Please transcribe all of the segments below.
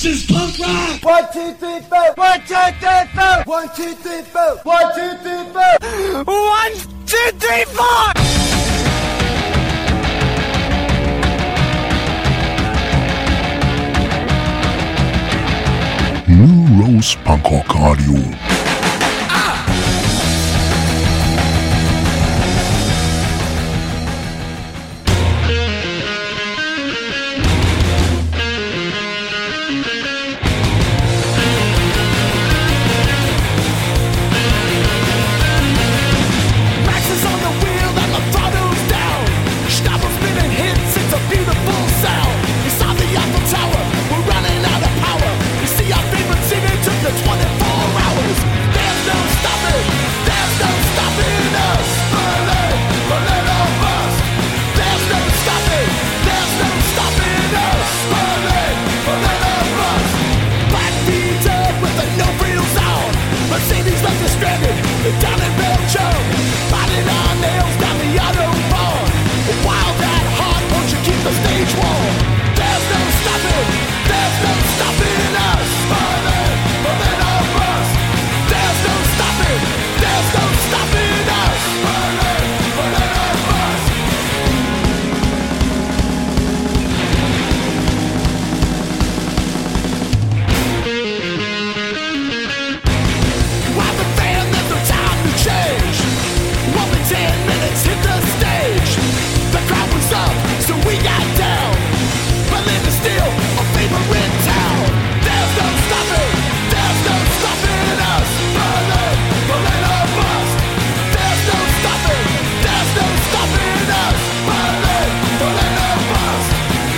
is punk rock! 1, 2, 3, 4! 1, 2, 3, 4! 1, 2, 3, 4! 1, 2, 3, 4! 1, 2, 3, 4! New Rose Punkrock Radio. Down in Belgium, biting our nails down the autobahn. Wild at heart, won't you keep the stage warm? There's no stopping us. Berlin or bust. There's no stopping us. Berlin or bust. While the band, there's no time to change. 10 minutes hit the stage. The crowd was up, so we got down. Berlin is still a favorite town. There's no stopping us. Berlin or bust. There's no stopping us. Berlin or bust.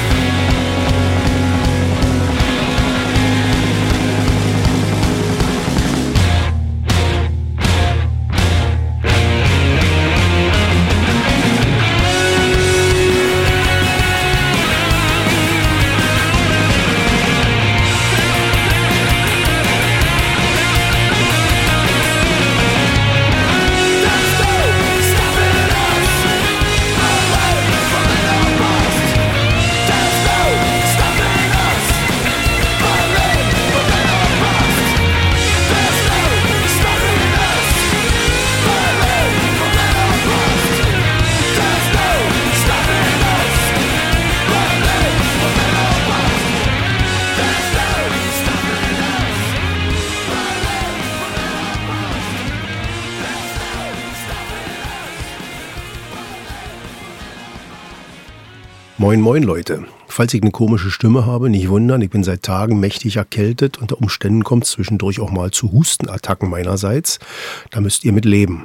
Moin moin Leute, falls ich eine komische Stimme habe, nicht wundern, ich bin seit Tagen mächtig erkältet, unter Umständen kommt es zwischendurch auch mal zu Hustenattacken meinerseits, da müsst ihr mit leben.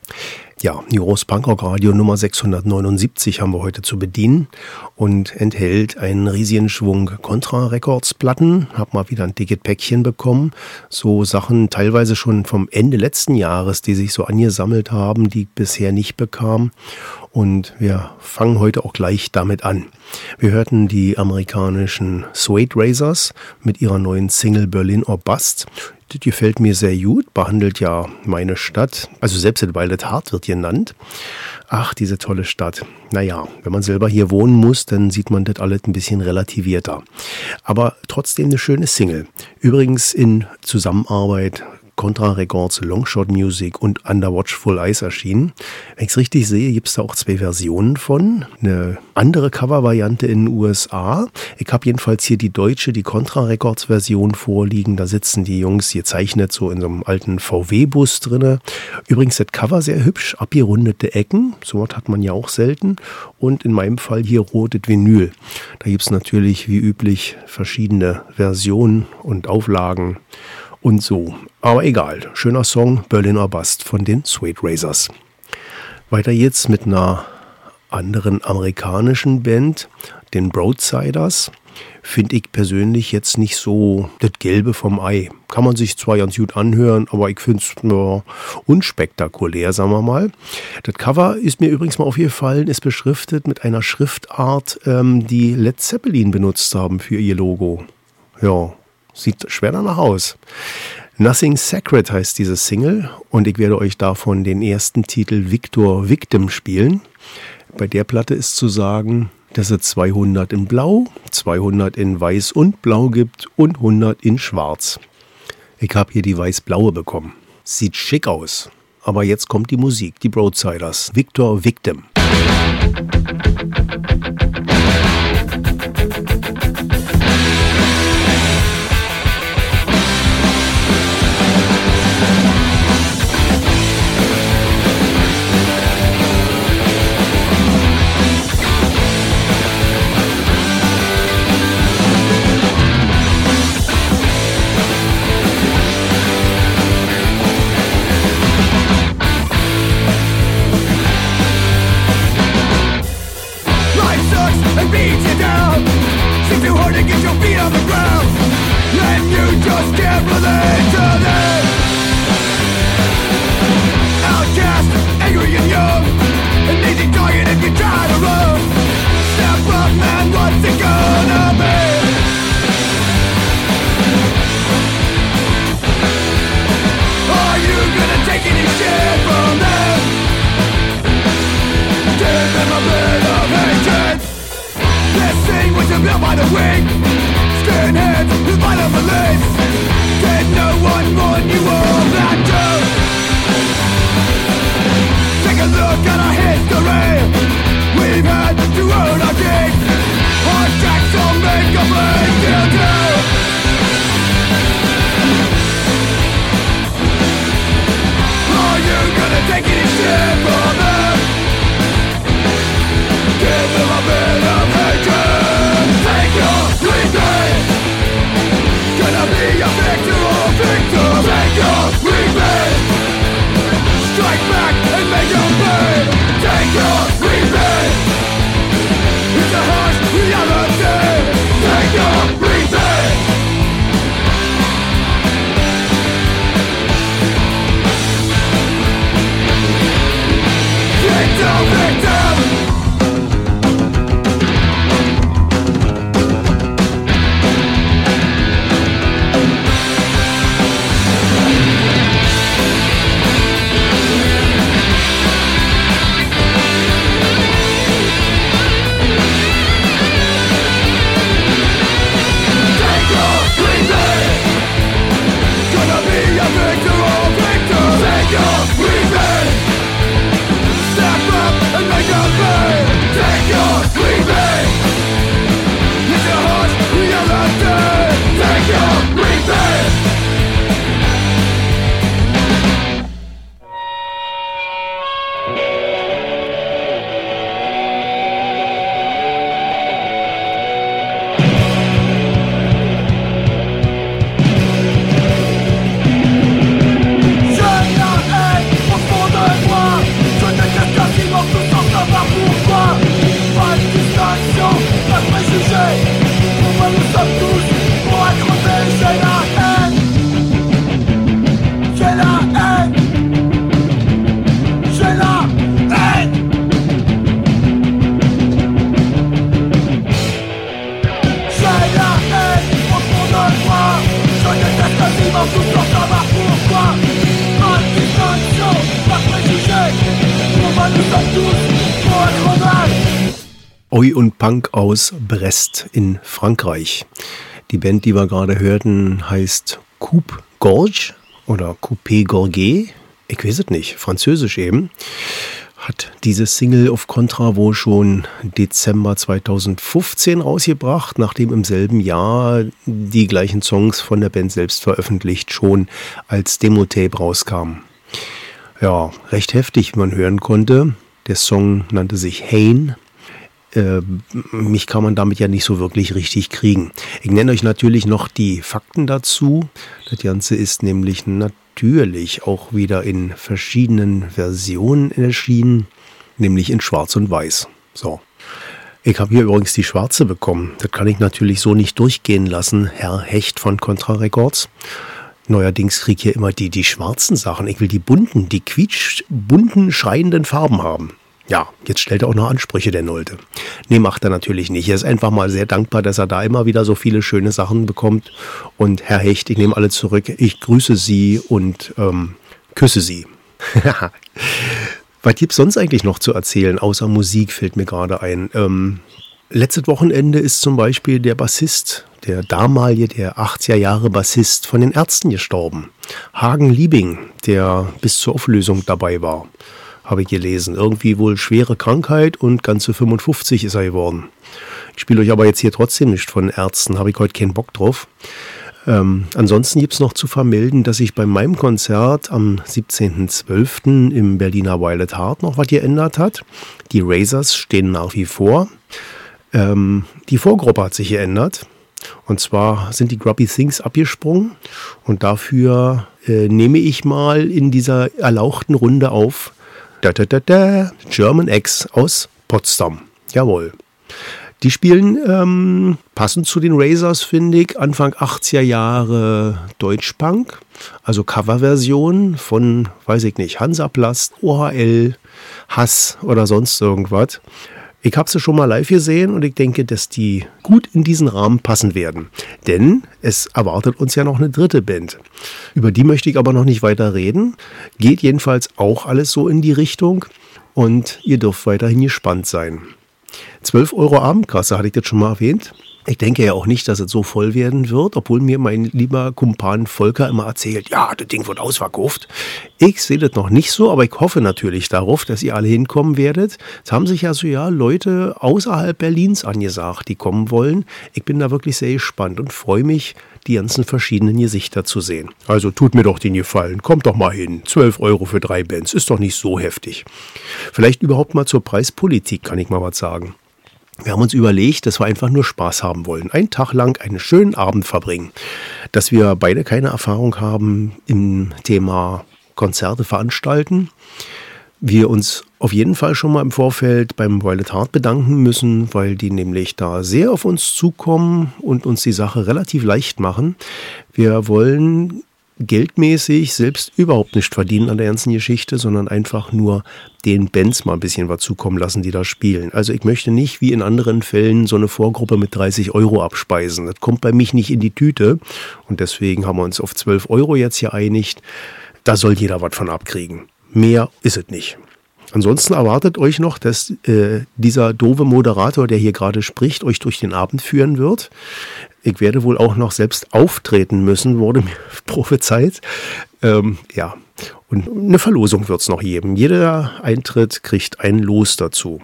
Ja, New Rose Punkrock Radio Nummer 679 haben wir heute zu bedienen und enthält einen riesigen Schwung Contra Records Platten. Hab mal wieder ein Ticketpäckchen bekommen. So Sachen teilweise schon vom Ende letzten Jahres, die sich so angesammelt haben, die ich bisher nicht bekam. Und wir fangen heute auch gleich damit an. Wir hörten die amerikanischen Suede Razors mit ihrer neuen Single Berlin or Bust. Das gefällt mir sehr gut, behandelt ja meine Stadt, also selbst das Violet Heart wird genannt. Ach, diese tolle Stadt. Naja, wenn man selber hier wohnen muss, dann sieht man das alles ein bisschen relativierter. Aber trotzdem eine schöne Single. Übrigens in Zusammenarbeit Contra Records, Longshot Music und Under Watchful Eyes erschienen. Wenn ich es richtig sehe, gibt es da auch 2 Versionen von. Eine andere Covervariante in den USA. Ich habe jedenfalls hier die deutsche, die Contra Records Version vorliegen. Da sitzen die Jungs gezeichnet so in so einem alten VW-Bus drinne. Übrigens das Cover sehr hübsch, abgerundete Ecken. So was hat man ja auch selten. Und in meinem Fall hier rotes Vinyl. Da gibt es natürlich wie üblich verschiedene Versionen und Auflagen. Und so. Aber egal. Schöner Song, Berlin or Bust von den Suede Razors. Weiter jetzt mit einer anderen amerikanischen Band, den Broadsiders. Finde ich persönlich jetzt nicht so das Gelbe vom Ei. Kann man sich zwar ganz gut anhören, aber ich finde es unspektakulär, sagen wir mal. Das Cover ist mir übrigens mal aufgefallen, ist beschriftet mit einer Schriftart, die Led Zeppelin benutzt haben für ihr Logo. Ja. Sieht schwer danach aus. Nothing Sacred heißt diese Single und ich werde euch davon den ersten Titel Victor Victim spielen. Bei der Platte ist zu sagen, dass es 200 in Blau, 200 in Weiß und Blau gibt und 100 in Schwarz. Ich habe hier die weiß-blaue bekommen. Sieht schick aus. Aber jetzt kommt die Musik, die Broadsiders, Victor Victim. Oi und Punk aus Brest in Frankreich. Die Band, die wir gerade hörten, heißt Coupe Gorge oder Coupé Gorge. Ich weiß es nicht, französisch eben. Hat diese Single auf Contra wohl schon Dezember 2015 rausgebracht, nachdem im selben Jahr die gleichen Songs von der Band selbst veröffentlicht schon als Demo-Tape rauskamen. Ja, recht heftig, wie man hören konnte. Der Song nannte sich Hain. Mich kann man damit ja nicht so wirklich richtig kriegen. Ich nenne euch natürlich noch die Fakten dazu. Das Ganze ist nämlich natürlich auch wieder in verschiedenen Versionen erschienen, nämlich in Schwarz und Weiß. So. Ich habe hier übrigens die schwarze bekommen. Das kann ich natürlich so nicht durchgehen lassen, Herr Hecht von Contra Records. Neuerdings kriege ich hier immer die schwarzen Sachen. Ich will die bunten, die quietschbunten, schreienden Farben haben. Ja, jetzt stellt er auch noch Ansprüche, der Nolte. Nee, macht er natürlich nicht. Er ist einfach mal sehr dankbar, dass er da immer wieder so viele schöne Sachen bekommt. Und Herr Hecht, ich nehme alle zurück. Ich grüße Sie und küsse Sie. Was gibt's sonst eigentlich noch zu erzählen? Außer Musik fällt mir gerade ein. Letztes Wochenende ist zum Beispiel der Bassist, der 80er Jahre Bassist von den Ärzten gestorben. Hagen Liebing, der bis zur Auflösung dabei war, habe ich gelesen. Irgendwie wohl schwere Krankheit und ganze 55 ist er geworden. Ich spiele euch aber jetzt hier trotzdem nicht von Ärzten, habe ich heute keinen Bock drauf. Ansonsten gibt es noch zu vermelden, dass sich bei meinem Konzert am 17.12. im Berliner Violet Heart noch was geändert hat. Die Razors stehen nach wie vor. Die Vorgruppe hat sich geändert. Und zwar sind die Grubby Things abgesprungen. Und dafür nehme ich mal in dieser erlauchten Runde auf German X aus Potsdam. Jawohl. Die spielen passend zu den Razors, finde ich, Anfang 80er Jahre Deutschpunk, also Coverversion von, weiß ich nicht, Hansaplast, OHL, Hass oder sonst irgendwas. Ich habe sie schon mal live gesehen und ich denke, dass die gut in diesen Rahmen passen werden. Denn es erwartet uns ja noch eine dritte Band. Über die möchte ich aber noch nicht weiter reden. Geht jedenfalls auch alles so in die Richtung und ihr dürft weiterhin gespannt sein. 12 € Abendkasse, hatte ich das schon mal erwähnt. Ich denke ja auch nicht, dass es so voll werden wird, obwohl mir mein lieber Kumpan Volker immer erzählt, ja, das Ding wird ausverkauft. Ich sehe das noch nicht so, aber ich hoffe natürlich darauf, dass ihr alle hinkommen werdet. Es haben sich also ja Leute außerhalb Berlins angesagt, die kommen wollen. Ich bin da wirklich sehr gespannt und freue mich, die ganzen verschiedenen Gesichter zu sehen. Also tut mir doch den Gefallen, kommt doch mal hin. 12 € für 3 Bands, ist doch nicht so heftig. Vielleicht überhaupt mal zur Preispolitik, kann ich mal was sagen. Wir haben uns überlegt, dass wir einfach nur Spaß haben wollen. Einen Tag lang einen schönen Abend verbringen. Dass wir beide keine Erfahrung haben im Thema Konzerte veranstalten. Wir uns auf jeden Fall schon mal im Vorfeld beim Violet Heart bedanken müssen, weil die nämlich da sehr auf uns zukommen und uns die Sache relativ leicht machen. Wir wollen geldmäßig selbst überhaupt nicht verdienen an der ganzen Geschichte, sondern einfach nur den Bands mal ein bisschen was zukommen lassen, die da spielen. Also ich möchte nicht wie in anderen Fällen so eine Vorgruppe mit 30 € abspeisen. Das kommt bei mich nicht in die Tüte und deswegen haben wir uns auf 12 € jetzt geeinigt. Da soll jeder was von abkriegen. Mehr ist es nicht. Ansonsten erwartet euch noch, dass dieser doofe Moderator, der hier gerade spricht, euch durch den Abend führen wird. Ich werde wohl auch noch selbst auftreten müssen, wurde mir prophezeit. Ja, und eine Verlosung wird es noch geben. Jeder Eintritt kriegt ein Los dazu.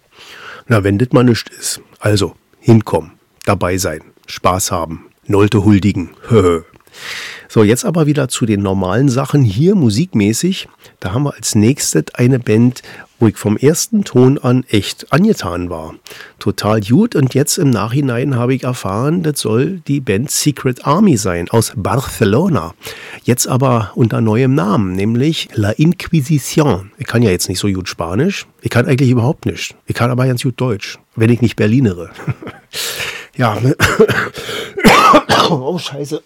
Na, wenn das mal nichts ist. Also, hinkommen, dabei sein, Spaß haben, Nolte huldigen. So, jetzt aber wieder zu den normalen Sachen hier musikmäßig. Da haben wir als nächstes eine Band, wo ich vom ersten Ton an echt angetan war. Total gut und jetzt im Nachhinein habe ich erfahren, das soll die Band Secret Army sein aus Barcelona. Jetzt aber unter neuem Namen, nämlich La Inquisición. Ich kann ja jetzt nicht so gut Spanisch. Ich kann eigentlich überhaupt nicht. Ich kann aber ganz gut Deutsch, wenn ich nicht Berlinere. Ja. Oh, Scheiße.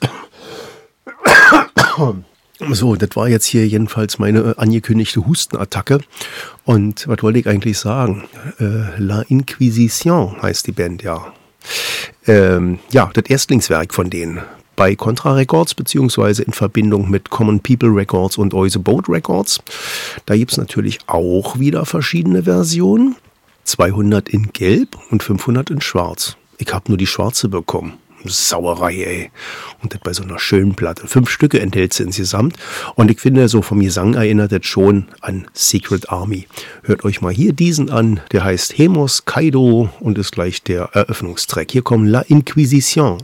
So, das war jetzt hier jedenfalls meine angekündigte Hustenattacke. Und was wollte ich eigentlich sagen? La Inquisición heißt die Band, ja. Ja, das Erstlingswerk von denen. Bei Contra Records, beziehungsweise in Verbindung mit Common People Records und Oise Boat Records. Da gibt es natürlich auch wieder verschiedene Versionen. 200 in Gelb und 500 in Schwarz. Ich habe nur die schwarze bekommen. Sauerei, ey. Und das bei so einer schönen Platte. 5 Stücke enthält sie insgesamt. Und ich finde, so vom Gesang erinnert das schon an Secret Army. Hört euch mal hier diesen an. Der heißt Hemos Kaido und ist gleich der Eröffnungstrack. Hier kommt La Inquisición.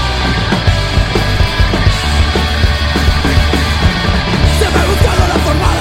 Se me buscaron la forma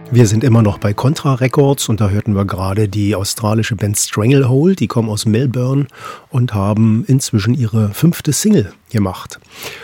Wir sind immer noch bei Contra Records und da hörten wir gerade die australische Band Stranglehold. Die kommen aus Melbourne und haben inzwischen ihre 5. Single gemacht.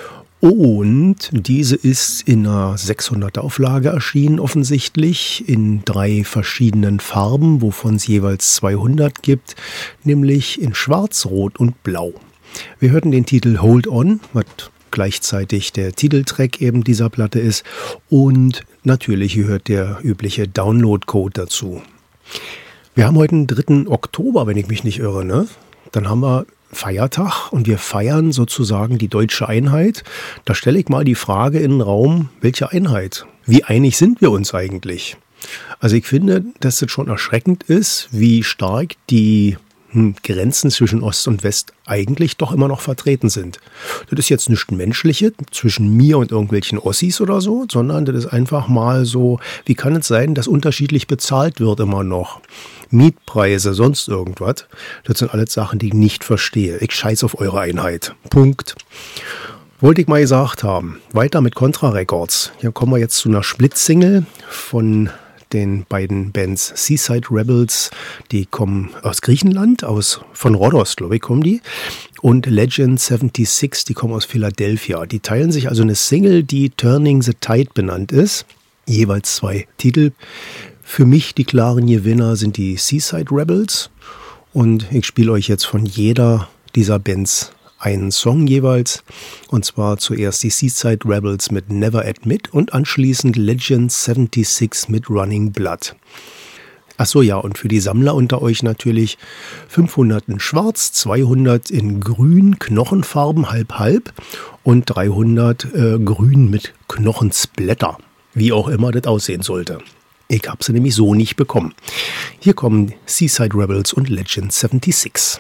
Und diese ist in einer 600er Auflage erschienen, offensichtlich, in 3 verschiedenen Farben, wovon es jeweils 200 gibt, nämlich in Schwarz, Rot und Blau. Wir hörten den Titel Hold On, was gleichzeitig der Titeltrack eben dieser Platte ist, und natürlich gehört der übliche Download-Code dazu. Wir haben heute den 3. Oktober, wenn ich mich nicht irre, ne? Dann haben wir Feiertag und wir feiern sozusagen die deutsche Einheit. Da stelle ich mal die Frage in den Raum, welche Einheit? Wie einig sind wir uns eigentlich? Also ich finde, dass es schon erschreckend ist, wie stark die Grenzen zwischen Ost und West eigentlich doch immer noch vertreten sind. Das ist jetzt nichts Menschliches zwischen mir und irgendwelchen Ossis oder so, sondern das ist einfach mal so, wie kann es sein, dass unterschiedlich bezahlt wird immer noch? Mietpreise, sonst irgendwas. Das sind alles Sachen, die ich nicht verstehe. Ich scheiße auf eure Einheit. Punkt. Wollte ich mal gesagt haben. Weiter mit Contra Records. Hier kommen wir jetzt zu einer Split-Single von den beiden Bands Seaside Rebels, die kommen aus Griechenland, von Rhodos, glaube ich, kommen die. Und Legend 76, die kommen aus Philadelphia. Die teilen sich also eine Single, die Turning the Tide benannt ist. Jeweils 2 Titel. Für mich die klaren Gewinner sind die Seaside Rebels. Und ich spiele euch jetzt von jeder dieser Bands einen Song jeweils, und zwar zuerst die Seaside Rebels mit Never Admit und anschließend Legend 76 mit Running Blood. Achso, ja, und für die Sammler unter euch natürlich 500 in Schwarz, 200 in Grün, Knochenfarben halb-halb und 300 Grün mit Knochensblätter, wie auch immer das aussehen sollte. Ich habe sie nämlich so nicht bekommen. Hier kommen Seaside Rebels und Legend 76.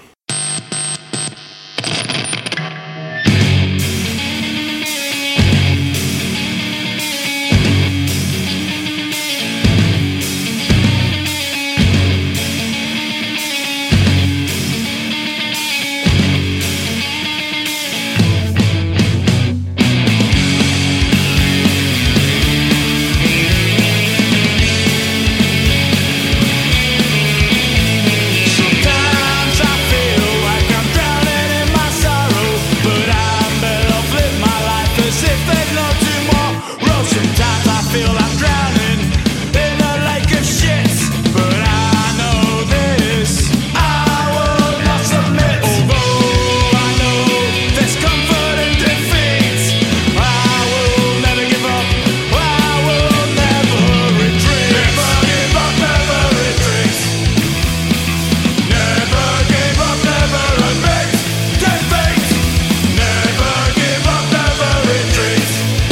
Sometimes I feel like I'm drowning in my sorrow, but I'm better off living my life as if there's no tomorrow. Sometimes I feel I'm drowning in a lake of shit, but I know this, I will not submit. Although I know there's comfort in defeat, I will never give up, I will never retreat. Never give up, never retreat. Never give up, never admit defeat. Never give up, never retreat.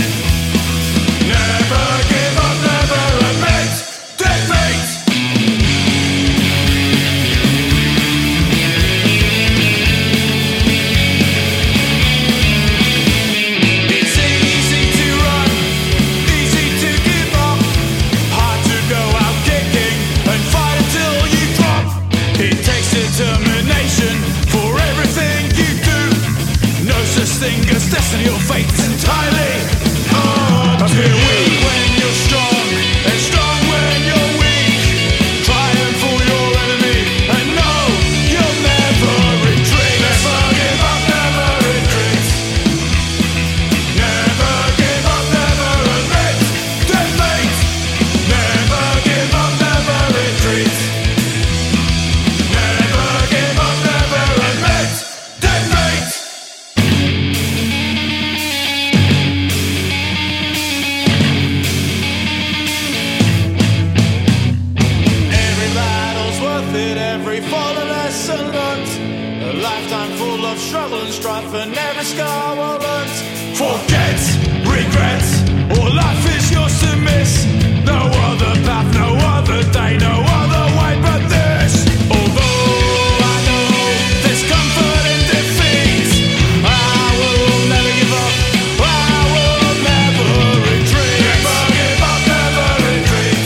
Never give up, never admit defeat. It's easy to run, easy to give up, hard to go out kicking and fight until you drop. It takes determination for everything you do. No such thing as destiny or fate is entirely up to you. When you're strong and strong when you're weak, trying for your enemy and no, you'll never retreat. Never give up, never retreat. Never give up, never admit defeat. Never give up, never retreat. Never give up, never admit defeat. Every battle's worth it, every fallen lesson learned. A lifetime full of struggle and strife, and every scar well learned. Forget, regret, or life is yours to miss. No other path, no other day, no other way but this. Although I know there's comfort in defeat, I will never give up, I will never retreat. Never give up, never retreat.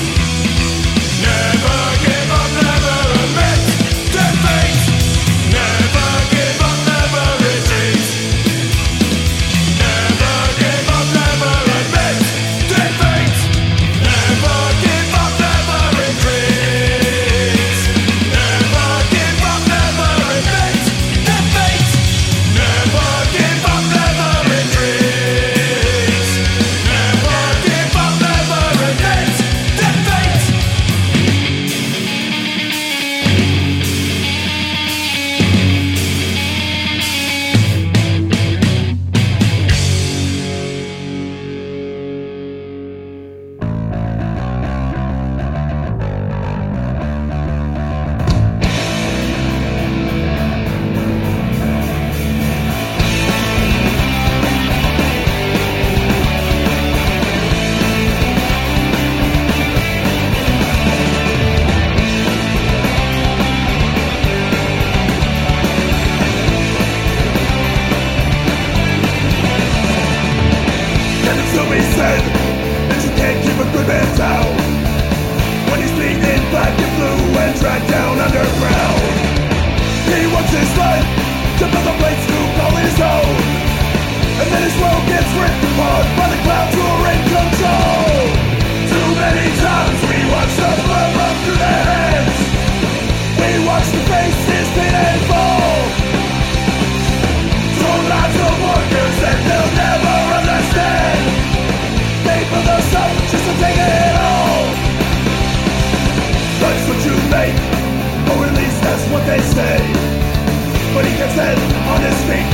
Never give up, never admit defeat. Never give up, never retreat. Never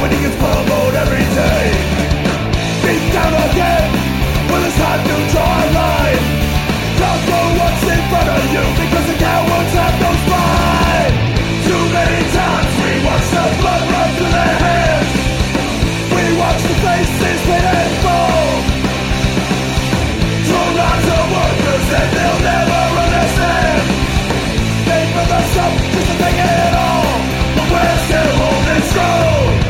when he gets pummeled every day. Beat down again when it's time to draw a line. Don't go what's in front of you because the cowards have no spine. Too many times we watch the blood run through their hands. We watch the faces paint and fall. Thrown out of workers and they'll never understand. They build us up just to take it all, but we're still holding strong.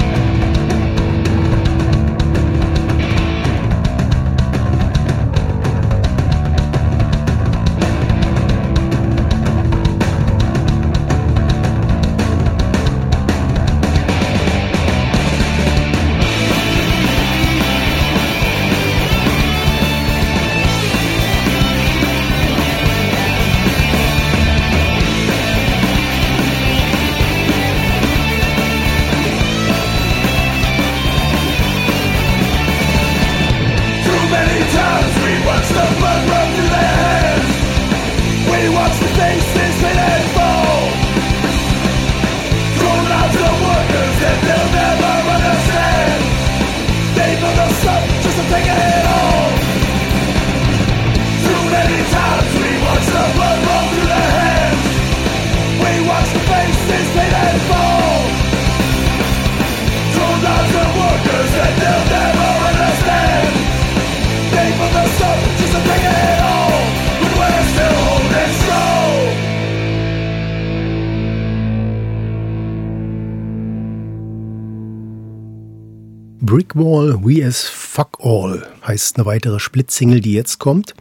Brickwall, We As Fuck All heißt eine weitere Splitsingle, die jetzt kommt.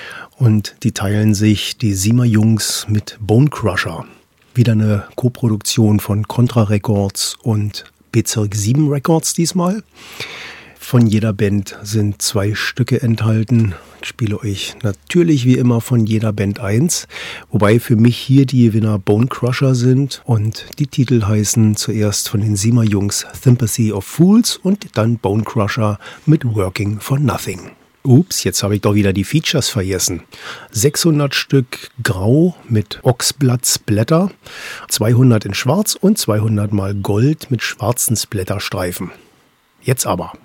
Und die teilen sich die Siemer Jungs mit Bone Crusher. Wieder eine Koproduktion von Contra Records und Bezirk 7 Records diesmal. Von jeder Band sind 2 Stücke enthalten. Ich spiele euch natürlich wie immer von jeder Band 1. Wobei für mich hier die Gewinner Bone Crusher sind. Und die Titel heißen zuerst von den Siemer Jungs Sympathy of Fools und dann Bone Crusher mit Working for Nothing. Ups, jetzt habe ich doch wieder die Features vergessen. 600 Stück Grau mit Ochsblatt Splatter, 200 in Schwarz und 200 mal Gold mit schwarzen Splatterstreifen. Jetzt aber.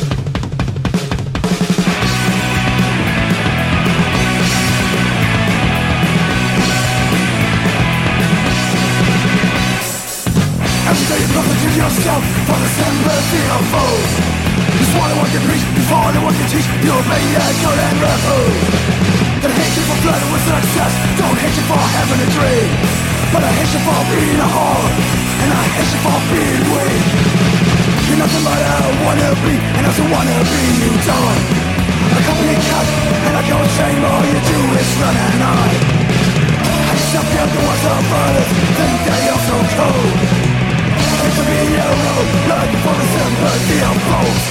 Every day you prostitute yourself for the sympathy of foes. You swallow what you preach, you follow what you teach. You obey your good and rebel. That hate you for blood with success. Don't hate you for having a dream, but I hate you for being a whore, and I hate you for being weak. You're nothing but a wannabe, and as a wannabe you die. A company cut, and I can't shame. All you do is run and hide. I accept the words of others, think they are so cold. To be a hero, looking for the sympathy of foes.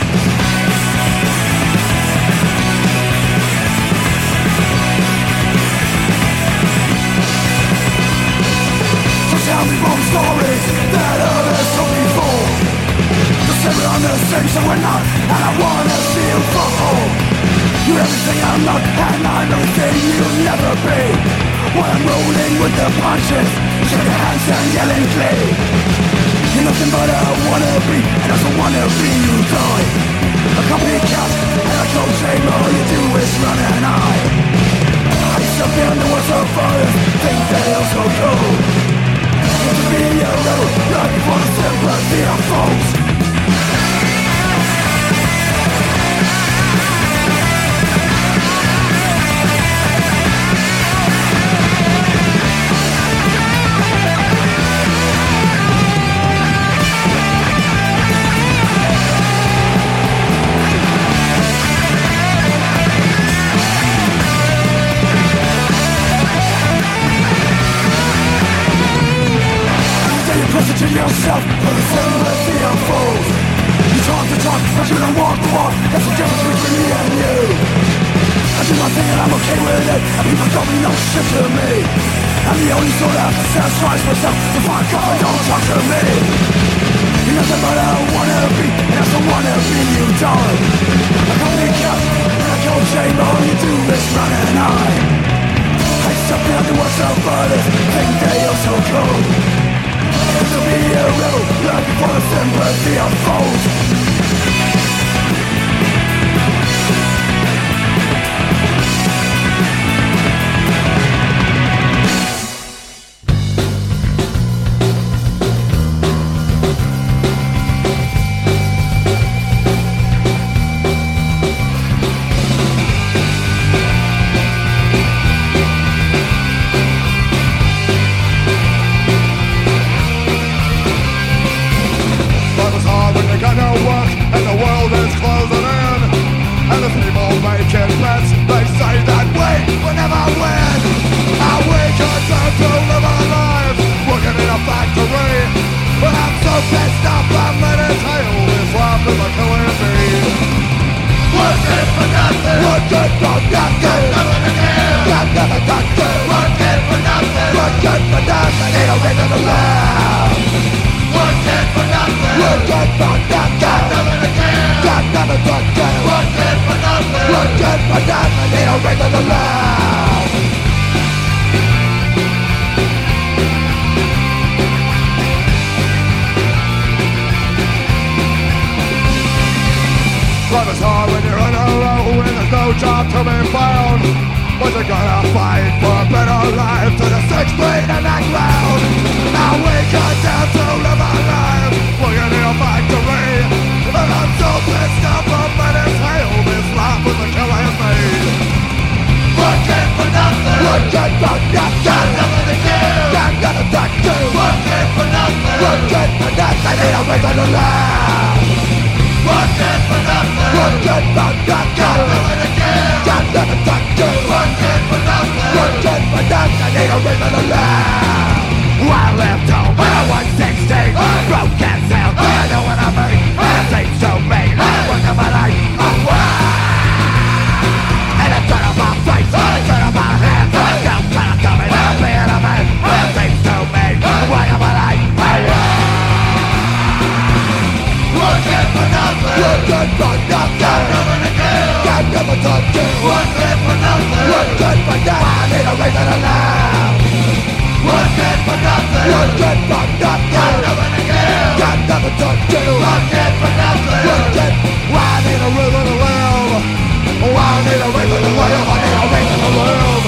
So tell me more stories that others told before. To say we're on the same, so we're not, and I wanna see you fall. You're everything I'm not, and I'm everything you'll never be. While I'm rolling with the punches, shake your hands and yelling glee. You're nothing but a wannabe, and as a wannabe you die. A company cat, and a cold shame, all you do is run and hide. I suck in the words of others, think they're so cool. To be a rebel, looking for the sympathy of foes. Prostitute yourself for the sympathy of foes. You talk the talk, but you don't walk the walk. That's the difference between me and you. I do my thing and I'm okay with it, and people don't mean no shit to me. I'm the only sort that satisfies myself, so fuck off and don't talk to me. You're nothing but a wannabe, and as a wannabe you die. I call me cat, and I cold shame, all you do is run and hide. I suck down the words of others, think they are so cool. To be a rebel, looking for the sympathy of foes. Life is hard when you're on a road and there's no job to be found. But you're gonna fight for a better life to the 6 feet in the ground. Now we condemn to live our lives, working in a factory. And I'm so pissed off from minutes hell, this life was a killing me. Working for nothing, working for nothing, got nothing to give, got nothing to do. Working for nothing, working for nothing, ain't a reason to live. Working for nothing, working for nothing, got nothing to give, got nothing to do. Working for nothing, working for nothing, ain't a reason to live. I left home when I was 16, broke and sound, I know what I mean. It seems so mean, I work of my life away. And I turn on my face, I turn on my hands, I don't try to tell me that I'm being a man. It seems so mean, I work of my life away. Working for nothing, working for nothing, got nothing to give, got nothing to do. Working for nothing, working for nothing, I need a reason to live. Working for nothing, working for nothing, got nothing to give, got nothing to do. Working for nothing, working, I need a reason to live. Oh, I need a reason to live, I need a reason to live.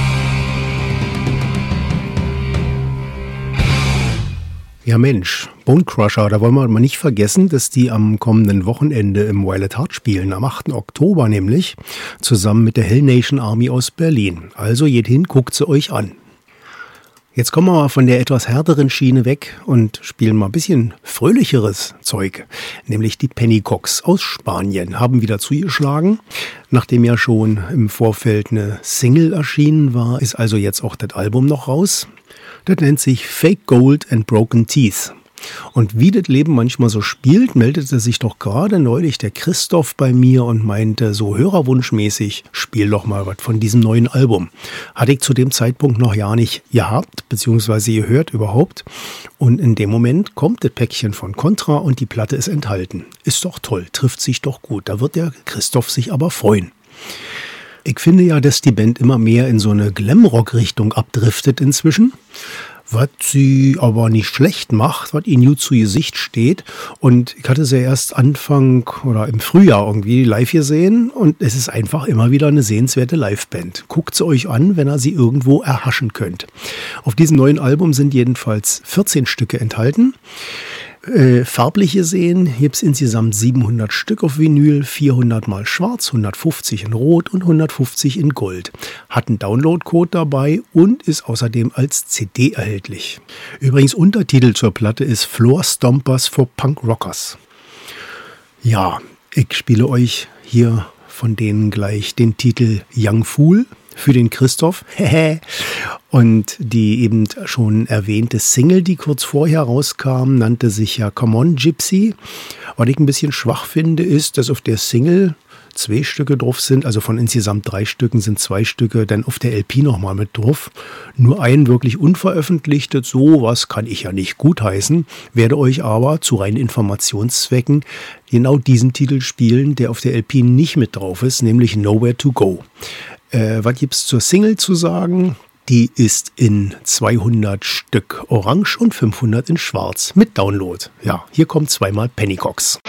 Ja Mensch, Bone Crusher, da wollen wir mal nicht vergessen, dass die am kommenden Wochenende im Violet Heart spielen, am 8. Oktober nämlich, zusammen mit der Hell Nation Army aus Berlin. Also geht hin, guckt sie euch an. Jetzt kommen wir mal von der etwas härteren Schiene weg und spielen mal ein bisschen fröhlicheres Zeug. Nämlich die Pennycocks aus Spanien haben wieder zugeschlagen. Nachdem ja schon im Vorfeld eine Single erschienen war, ist also jetzt auch das Album noch raus. Das nennt sich Fake Gold and Broken Teeth. Und wie das Leben manchmal so spielt, meldete sich doch gerade neulich der Christoph bei mir und meinte so hörerwunschmäßig, spiel doch mal was von diesem neuen Album. Hatte ich zu dem Zeitpunkt noch ja nicht gehabt, beziehungsweise gehört überhaupt. Und in dem Moment kommt das Päckchen von Contra und die Platte ist enthalten. Ist doch toll, trifft sich doch gut. Da wird der Christoph sich aber freuen. Ich finde ja, dass die Band immer mehr in so eine Glamrock-Richtung abdriftet inzwischen. Was sie aber nicht schlecht macht, was ihnen gut zu Gesicht steht. Und ich hatte sie erst Anfang oder im Frühjahr irgendwie live gesehen und es ist einfach immer wieder eine sehenswerte Liveband. Guckt sie euch an, wenn ihr sie irgendwo erhaschen könnt. Auf diesem neuen Album sind jedenfalls 14 Stücke enthalten. Farblich gesehen gibt es insgesamt 700 Stück auf Vinyl, 400 mal schwarz, 150 in Rot und 150 in Gold. Hat einen Downloadcode dabei und ist außerdem als CD erhältlich. Übrigens Untertitel zur Platte ist Floor Stompers for Punk Rockers. Ja, ich spiele euch hier von denen gleich den Titel Young Fool für den Christoph. Und die eben schon erwähnte Single, die kurz vorher rauskam, nannte sich ja Come On Gypsy. Was ich ein bisschen schwach finde, ist, dass auf der Single 2 Stücke drauf sind, also von insgesamt 3 Stücken sind 2 Stücke dann auf der LP nochmal mit drauf. Nur ein wirklich unveröffentlichtes, sowas kann ich ja nicht gutheißen, werde euch aber zu reinen Informationszwecken genau diesen Titel spielen, der auf der LP nicht mit drauf ist, nämlich Nowhere to Go. Was gibt's zur Single zu sagen? Die ist in 200 Stück orange und 500 in schwarz mit Download. Ja, hier kommt zweimal Pennycox.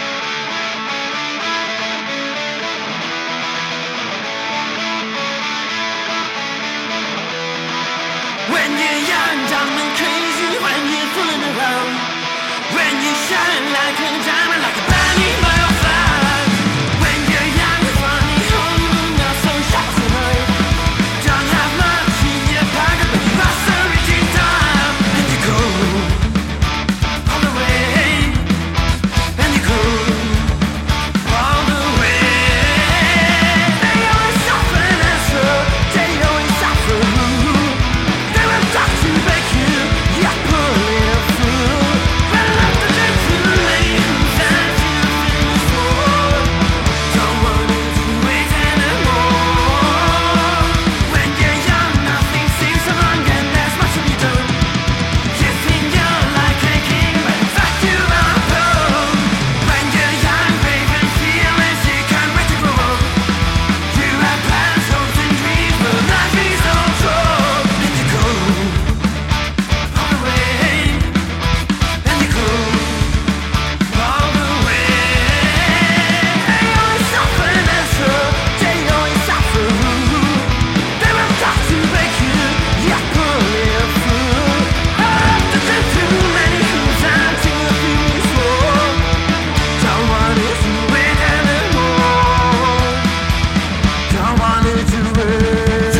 When you're young, dumb and crazy, when you're fooling around, when you shine like a diamond, like a brand new butterfly. When you're young, funny, not so sharp tonight. Don't have much in your pocket, but you lost a rich time. And you go all the way, and you go all the way. They always suffer and answer, they always suffer. They will talk to make you, yeah, pull it through. Well, up the gentleman who's at you before. Don't want to wait anymore. When you're young, nothing seems so wrong, and there's much to be done. You think you're like a king, but in fact you are a pawn. When you're young, brave and fearless, you can't wait to grow up. You have plans, hopes and dreams, but life is all trouble. And you go all the way, and you go all the way. They always suffer and answer, they always suffer. They will talk to make you, yeah, pull it through. After them too many who's acting a few before. Don't want it to wait anymore. Don't want it to wait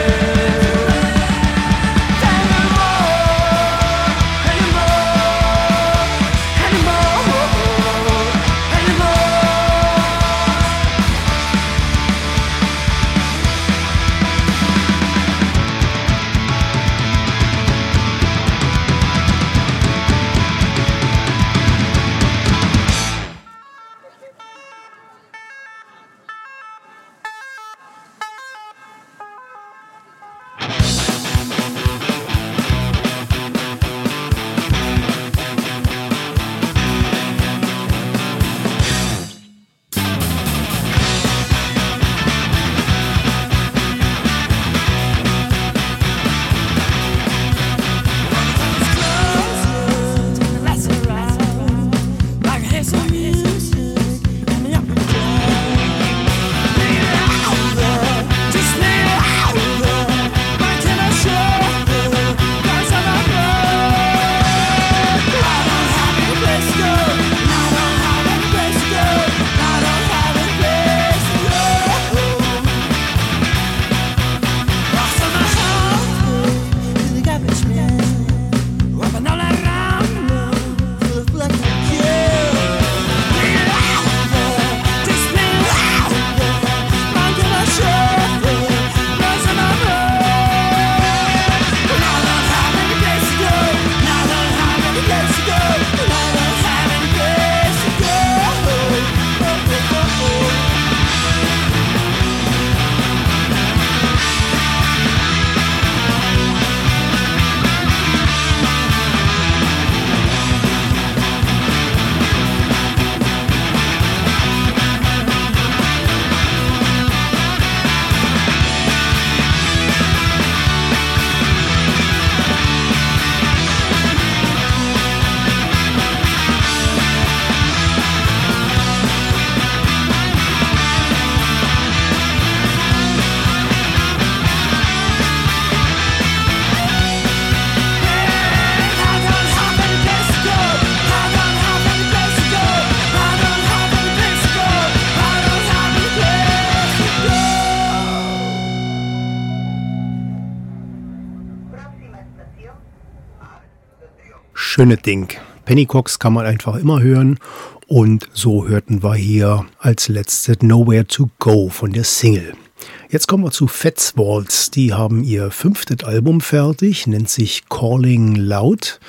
Schönes Ding. Pennycox kann man einfach immer hören. Und so hörten wir hier als letztes Nowhere to Go von der Single. Jetzt kommen wir zu Fats Waltz. Die haben ihr 5. Album fertig, nennt sich Calling Loud,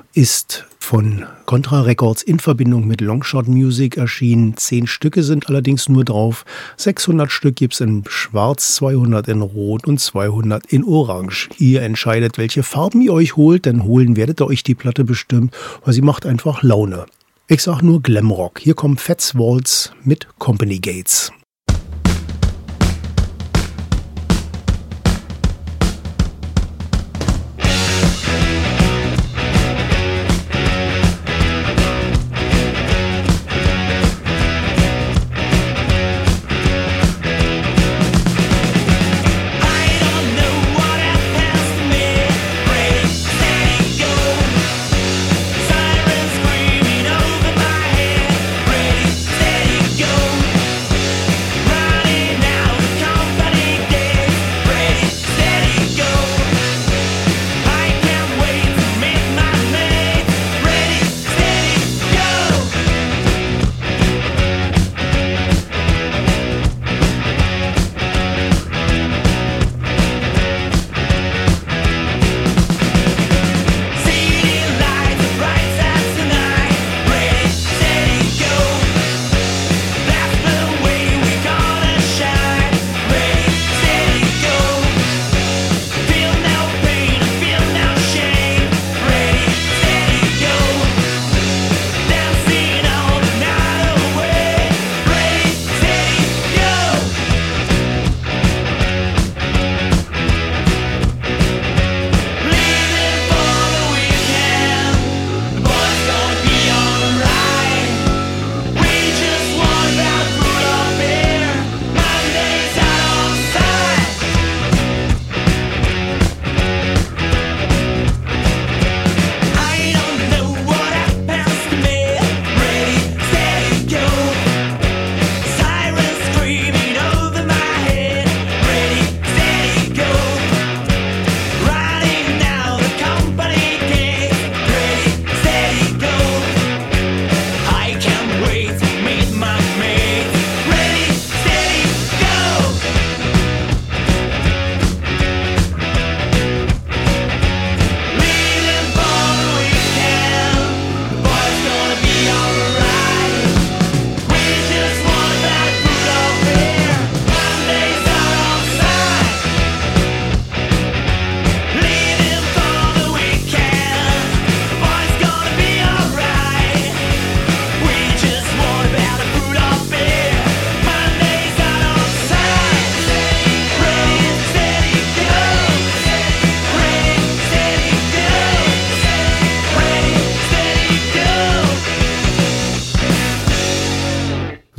ist von Contra Records in Verbindung mit Longshot Music erschienen. 10 Stücke sind allerdings nur drauf. 600 Stück gibt's in Schwarz, 200 in Rot und 200 in Orange. Ihr entscheidet, welche Farben ihr euch holt, denn holen werdet ihr euch die Platte bestimmt, weil sie macht einfach Laune. Ich sag nur Glamrock. Hier kommt Fats Waltz mit Company Gates.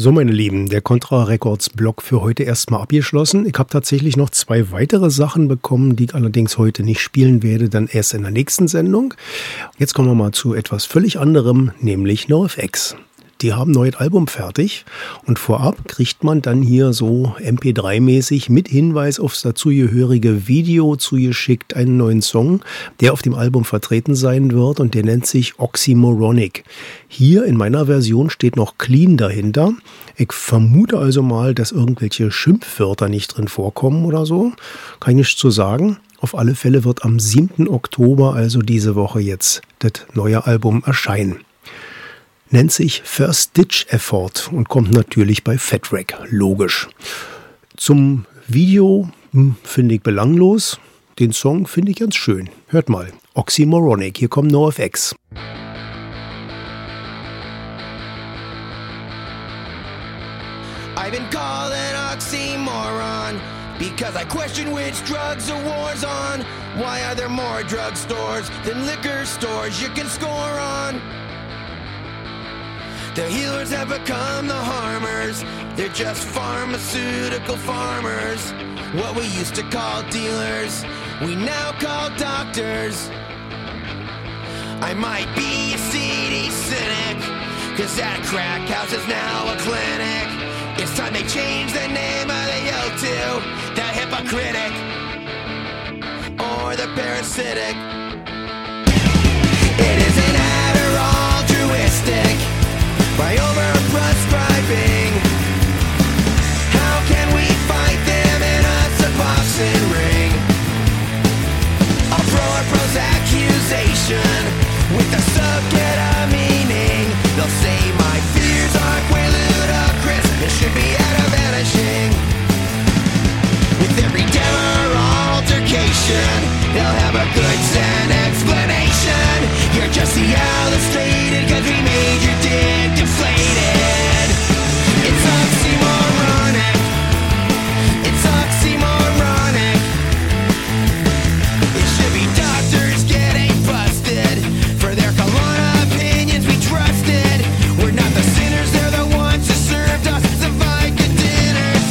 So, meine Lieben, der Contra Records Blog für heute erstmal abgeschlossen. Ich habe tatsächlich noch 2 weitere Sachen bekommen, die ich allerdings heute nicht spielen werde, dann erst in der nächsten Sendung. Jetzt kommen wir mal zu etwas völlig anderem, nämlich NoFX. Die haben ein neues Album fertig und vorab kriegt man dann hier so MP3-mäßig mit Hinweis aufs dazugehörige Video zugeschickt einen neuen Song, der auf dem Album vertreten sein wird und der nennt sich Oxymoronic. Hier in meiner Version steht noch Clean dahinter. Ich vermute also mal, dass irgendwelche Schimpfwörter nicht drin vorkommen oder so. Kann ich nichts zu sagen. Auf alle Fälle wird am 7. Oktober, also diese Woche jetzt, das neue Album erscheinen. Nennt sich First Ditch Effort und kommt natürlich bei Fat Wreck, logisch. Zum Video finde ich belanglos, den Song finde ich ganz schön. Hört mal, Oxymoronic, hier kommt NoFX. I've been called an oxymoron because I question which drugs the war's on. Why are there more drugstores than liquor stores you can score on? The healers have become the harmers. They're just pharmaceutical farmers. What we used to call dealers, we now call doctors. I might be a seedy cynic, 'cause that crack house is now a clinic. It's time they change the name of the O2, the hypocritic or the parasitic. It is an Adderall altruistic by over-prescribing. How can we fight them in a Suboxone ring? I'll throw a Prozac accusation with a subget of meaning. They'll say my fears are quite ludicrous. It should be out of vanishing. With every demo or altercation, they'll have a good Zen explanation. You're just the illustrated 'cause we made your dick deflated. It's oxymoronic. It's oxymoronic. It should be doctors getting busted for their colon opinions we trusted. We're not the sinners, they're the ones who served us the vodka dinners.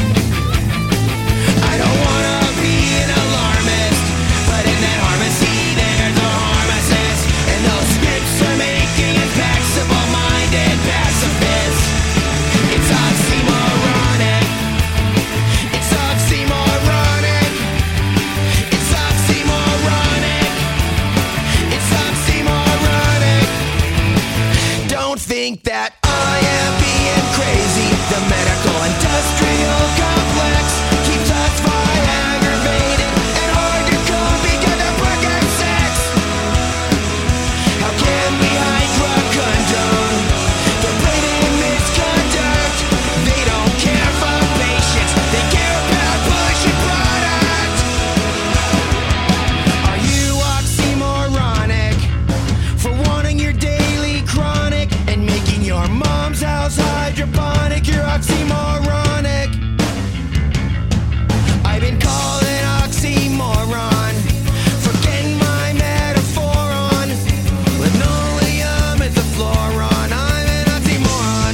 I don't wanna be an alarmist, but in that pharmacy there's a pharmacist, and those scripts are making us taxable-minded pacifists. It's oxymoronic. It's oxymoronic. It's oxymoronic. It's oxymoronic. Don't think that I am being crazy. The medical industrial complex keeps us fine, aggravated, and hard to come because of broken sex. How can we hide drug condone the blatant misconduct? They don't care for patients, they care about pushing product. Are you oxymoronic for wanting your daily chronic and making your mom's house hydroponic? You're oxymoronic. I've been called an oxymoron for getting my metaphor on. Linoleum is the floron. I'm an oxymoron.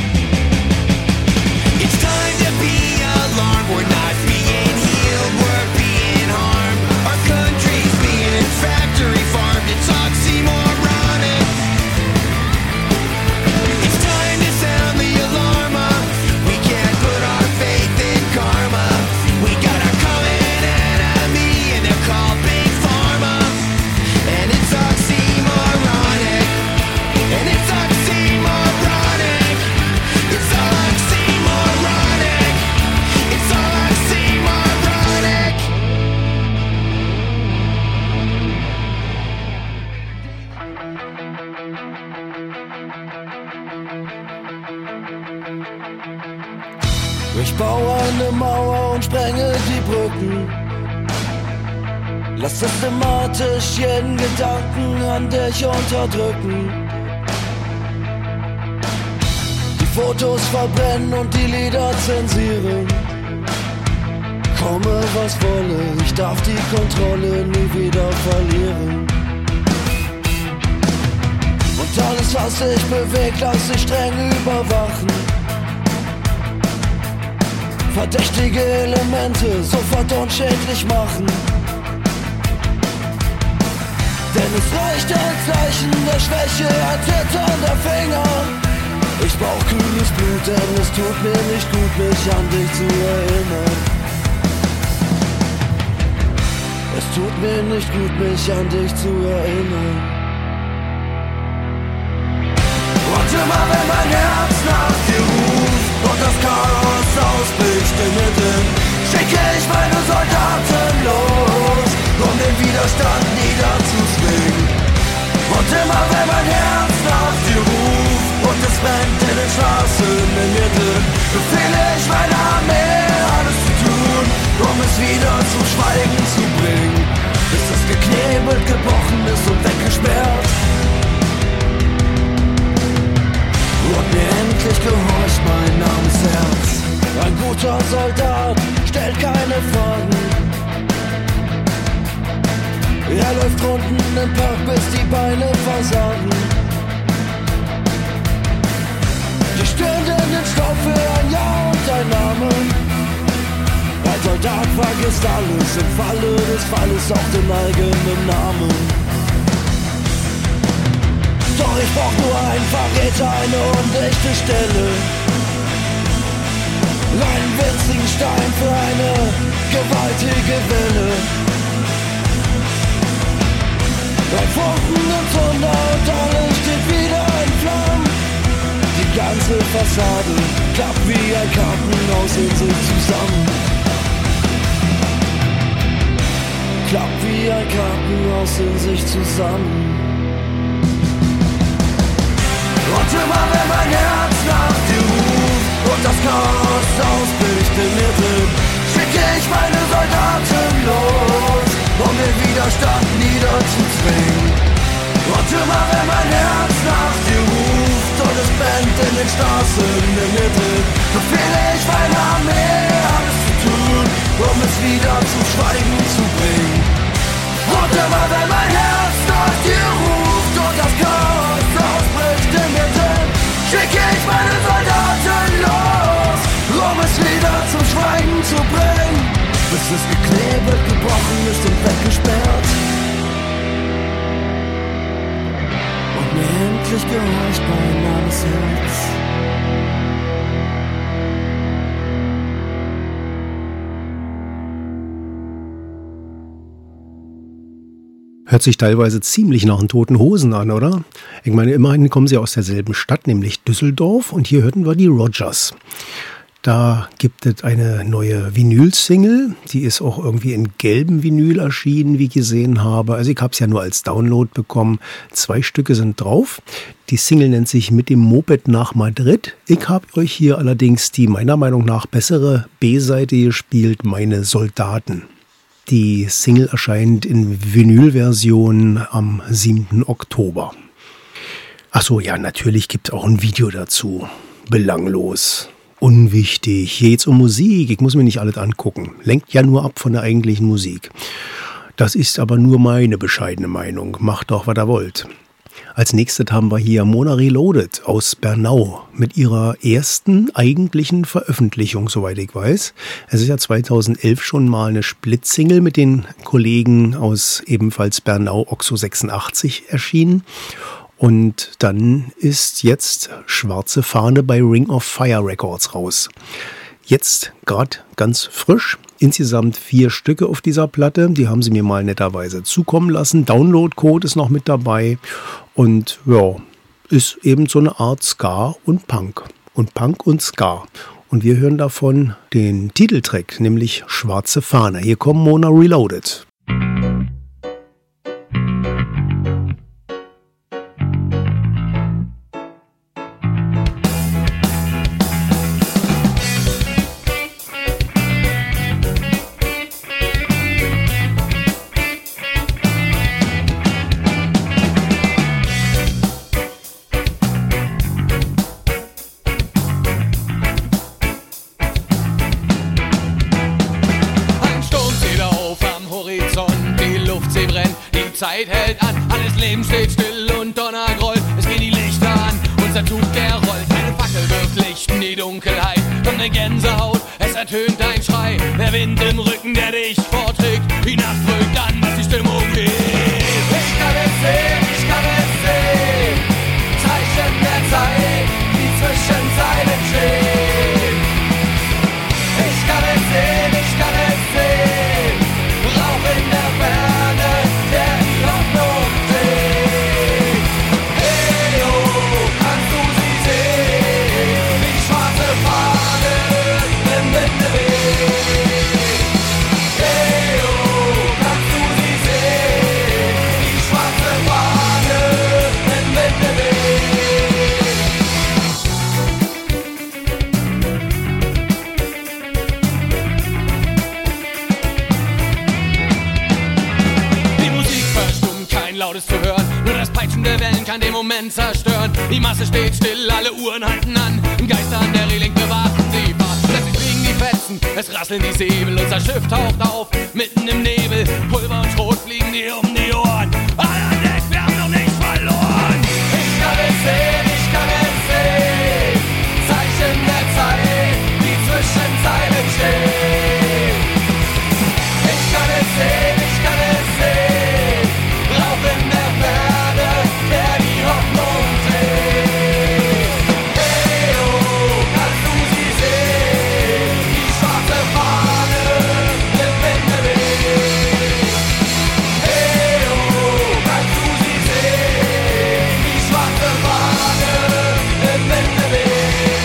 It's time to be alarmed. We're not being healed, we're being harmed. Our country's being factory farmed. It's oxymoronic. It's time to sound the alarm. We can't put our faith in karma. We got a common enemy, and they're called Big Pharma. And it's oxymoronic. And it's oxymoronic. It's oxymoronic. It's oxymoronic. Ich baue eine Mauer und sprenge die Brücken. Lass systematisch jeden Gedanken an dich unterdrücken. Die Fotos verbrennen und die Lieder zensieren. Komme was wolle, ich darf die Kontrolle nie wieder verlieren. Und alles was sich bewegt, lass ich streng überwachen. verdächtige Elemente sofort unschädlich machen. Denn es reicht ein Zeichen der Schwäche, ein zitternder Finger. Ich brauch kühles Blut, denn es tut mir nicht gut, mich an dich zu erinnern. Es tut mir nicht gut, mich an dich zu erinnern. Und immer wenn mein Herz nach dir ruft und das Chaos ausbricht in mir drin, schicke ich meine Soldaten los, um den Widerstand niederzuzwingen. Und immer wenn mein Herz nach dir ruft und es brennt in den Straßen in mir drin, befehle ich meiner Armee alles zu tun, um es wieder zum Schweigen zu bringen, bis es geknebelt, gebrochen ist und weggesperrt. Und mir endlich gehorcht mein armes Herz. Ein guter Soldat stellt keine Fragen. Er läuft runden im Park, bis die Beine versagen. Die Stirn in den Staub für ein Ja und ein Name. Ein Soldat vergisst alles, im Falle des Falles auch den eigenen Namen. Doch ich brauch nur einen Verräter, eine undichte Stelle, einen winzigen Stein für eine gewaltige Welle. Ein Funken im Zunder und alles steht wieder in Flammen. Die ganze Fassade klappt wie ein Kartenhaus in sich zusammen. Klappt wie ein Kartenhaus in sich zusammen. Und immer wenn mein Herz nach dir ruft und das Chaos ausbricht in mir drin, schicke ich meine Soldaten los, um den Widerstand niederzuzwingen. Und immer wenn mein Herz nach dir ruft und es brennt in den Straßen in mir drin, befehle ich meiner Armee alles zu tun, um es wieder zum Schweigen zu bringen. Und immer wenn mein Herz nach dir ruft und das Chaos ausbricht in mir drin, schicke ich meine Soldaten los, um es wieder zum Schweigen zu bringen, bis es geknebelt, gebrochen ist und weggesperrt. Und mir endlich gehorcht mein armes Herz. Hört sich teilweise ziemlich nach den Toten Hosen an, oder? Ich meine, immerhin kommen sie aus derselben Stadt, nämlich Düsseldorf. Und hier hörten wir die Rodgers. Da gibt es eine neue Vinyl-Single. Die ist auch irgendwie in gelbem Vinyl erschienen, wie ich gesehen habe. Also ich habe es ja nur als Download bekommen. 2 Stücke sind drauf. Die Single nennt sich Mit dem Moped nach Madrid. Ich habe euch hier allerdings die meiner Meinung nach bessere B-Seite gespielt, Meine Soldaten. Die Single erscheint in Vinylversion am 7. Oktober. Ach so, ja, natürlich gibt es auch ein Video dazu. Belanglos, unwichtig. Hier geht's um Musik. Ich muss mir nicht alles angucken. Lenkt ja nur ab von der eigentlichen Musik. Das ist aber nur meine bescheidene Meinung. Macht doch, was ihr wollt. Als nächstes haben wir hier Mona Reloaded aus Bernau mit ihrer ersten eigentlichen Veröffentlichung, soweit ich weiß. Es ist ja 2011 schon mal eine Split-Single mit den Kollegen aus ebenfalls Bernau, Oxo 86, erschienen. Und dann ist jetzt Schwarze Fahne bei Ring of Fire Records raus. Jetzt gerade ganz frisch. Insgesamt 4 Stücke auf dieser Platte. Die haben sie mir mal netterweise zukommen lassen. Download-Code ist noch mit dabei. Und ja, ist eben so eine Art Ska und Punk. Und Punk und Ska. Und wir hören davon den Titeltrack, nämlich Schwarze Fahne. Hier kommt Mona Reloaded. Zeit hält an, alles Leben steht still und Donner grollt. Es gehen die Lichter an, unser Zug der rollt. Eine Fackel wirft Licht in die Dunkelheit und eine Gänsehaut, es hat ertönt ein Schrei, der Wind im Rücken, der dich vorträgt. Die Nacht drückt an, was die Stimmung hebt. Ich kann es sehen, Zeichen der Zeit, die zwischen Zeilen stehen. Ich kann es sehen, Rauch in der Ferne, der die Hoffnung trägt. Hey, oh, kannst du sie sehen, die schwarze Fahne im Winde weht. Hey, oh, kannst du sie sehen, die schwarze Fahne im Winde weht. Die Musik verstummt, kein Lautes zu hören. Nur das Peitschen der Wellen kann den Moment zerstören. Die Masse steht still, alle Uhren halten an. Geister an der Reling bewachen die Fahrt. Plötzlich fliegen die Fetzen, es rasseln die Säbel. Unser Schiff taucht auf, mitten im Nebel. Pulver und Schrot fliegen dir um die Ohren. Alle an Deck, wir haben noch nicht verloren. Ich kann es sehen, Zeichen der Zeit, die zwischen Zeilen stehen. Ich kann es sehen, Rauch in der Ferne, der die Hoffnung trägt. Hey, oh, kannst du sie sehen, die schwarze Fahne im Winde weht. Hey, oh, kannst du sie sehen, die schwarze Fahne im Winde weht.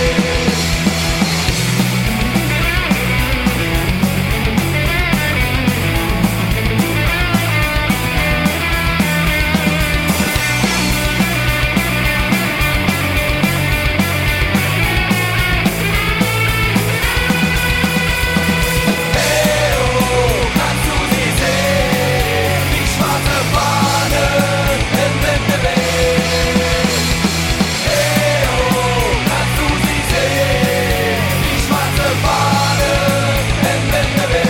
Hey, oh, kannst du sie sehen, die schwarze Fahne im Winde weht. Hey, oh, kannst du sie sehen, die schwarze Fahne im Winde weht.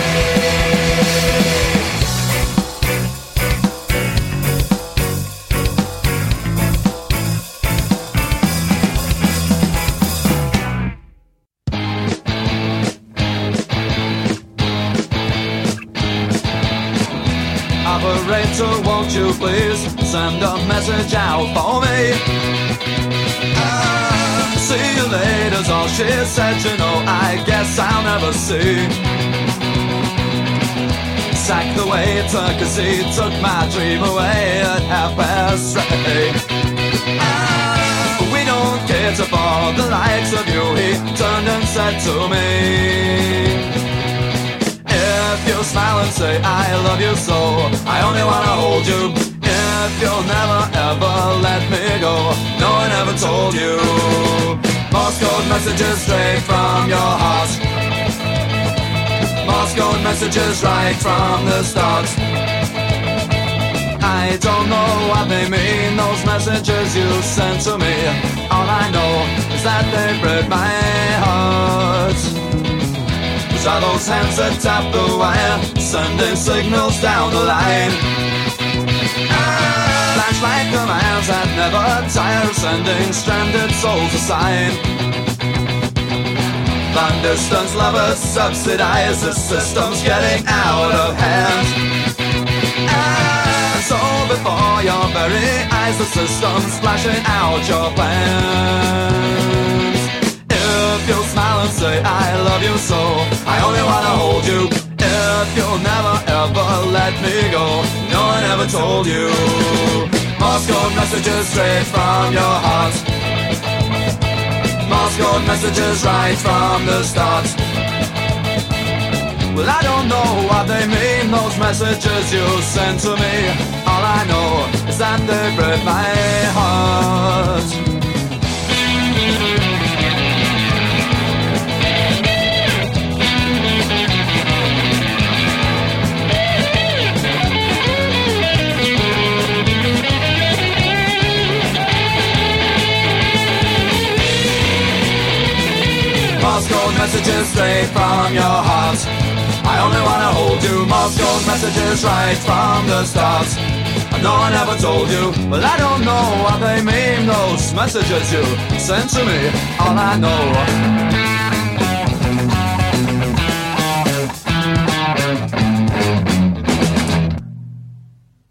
Operator, won't you please send a message out for me? See you later's all she said, you know, I guess I'll never see. Sack the waiter, cause he took my dream away at 3:30. We don't cater for the likes of you, he turned and said to me. If you smile and say I love you so, I only wanna hold you. If you'll never ever let me go, no one ever told you. Morse code messages straight from your heart. Morse code messages right from the start. I don't know what they mean, those messages you sent to me. All I know is that they break my heart. Are those hands that tap the wire, sending signals down the line? Flashlight commands that never tire, sending stranded souls a sign. Long distance lovers subsidize, the system's getting out of hand. And so before your very eyes, the system's flashing out your plans. If you'll smile and say I love you so, I only wanna hold you. If you'll never ever let me go, no one ever told you. Morse code messages straight from your heart. Morse code messages right from the start. Well, I don't know what they mean, those messages you sent to me. All I know is that they break my heart. Morse code messages straight from your heart. I only wanna hold you. Morse code messages right from the start. No one ever told you. Well, I don't know what they mean, those messages you sent to me. All I know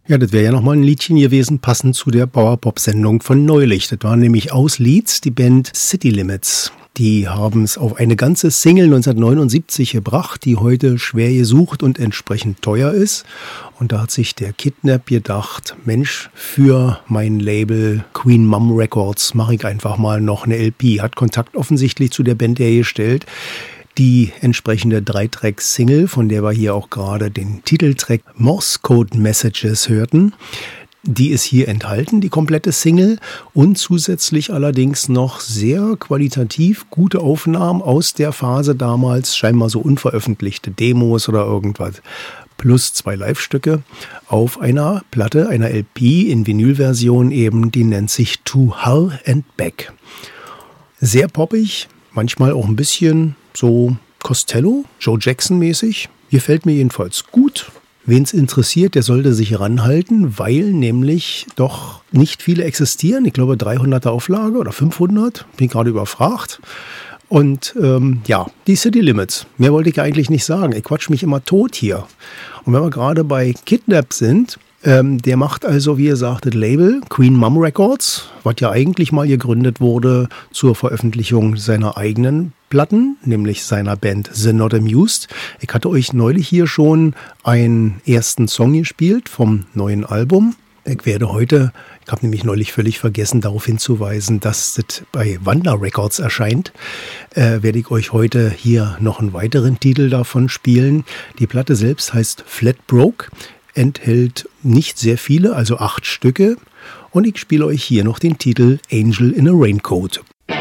Ja, das wäre ja nochmal ein Liedchen gewesen, passend zu der Power-Pop-Sendung von neulich. Das war nämlich aus Leeds die Band City Limits. Die haben es auf eine ganze Single 1979 gebracht, die heute schwer gesucht und entsprechend teuer ist. Und da hat sich der Kidnap gedacht, Mensch, für mein Label Queen Mum Records mache ich einfach mal noch eine LP. Hat Kontakt offensichtlich zu der Band hergestellt. Die entsprechende 3-Track-Single, von der wir hier auch gerade den Titeltrack Morse Code Messages hörten, die ist hier enthalten, die komplette Single, und zusätzlich allerdings noch sehr qualitativ gute Aufnahmen aus der Phase damals, scheinbar so unveröffentlichte Demos oder irgendwas, plus 2 Live-Stücke auf einer Platte, einer LP in Vinylversion eben, die nennt sich To Hell and Back. Sehr poppig, manchmal auch ein bisschen so Costello, Joe Jackson mäßig. Gefällt mir jedenfalls gut. Wen es interessiert, der sollte sich ranhalten, weil nämlich doch nicht viele existieren. Ich glaube 300er Auflage oder 500, bin gerade überfragt. Und ja, die City Limits. Mehr wollte ich eigentlich nicht sagen. Ich quatsch mich immer tot hier. Und wenn wir gerade bei Kidnap sind, der macht also, wie gesagt, das Label Queen Mum Records, was ja eigentlich mal gegründet wurde zur Veröffentlichung seiner eigenen Platten, nämlich seiner Band The Not Amused. Ich hatte euch neulich hier schon einen ersten Song gespielt vom neuen Album. Ich werde heute, ich habe nämlich neulich völlig vergessen, darauf hinzuweisen, dass das bei Wanda Records erscheint, werde ich euch heute hier noch einen weiteren Titel davon spielen. Die Platte selbst heißt Flat Broke, enthält nicht sehr viele, also 8 Stücke. Und ich spiele euch hier noch den Titel Angel in a Raincoat.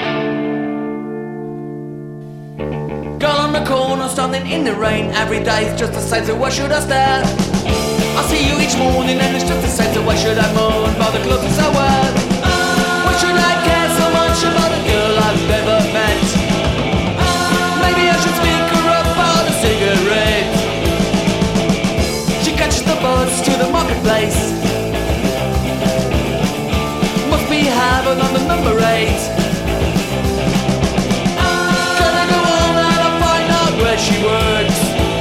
Girl on the corner, standing in the rain. Every day is just the same, so why should I stare? I see you each morning and it's just the same, so why should I moan about the clothes and so well? Why should I care so much about a girl I've never met? Maybe I should speak her up about a cigarette. She catches the bus to the marketplace. Must be having on the number 8. She works.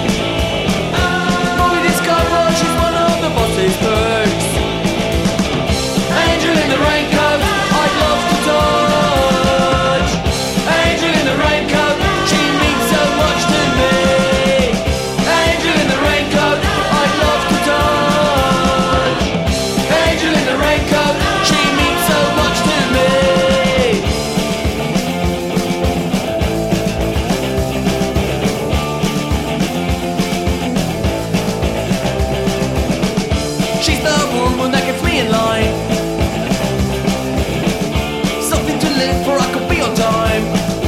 But we discover she's one of the boss's perks. Angel in the raincoat, I'd love to touch. Angel in the raincoat, she means so much to me. Angel in the raincoat, I'd love to touch. Angel in the raincoat, she means so much to me. She's the woman that keeps me in line. Something to live for, I could be on time.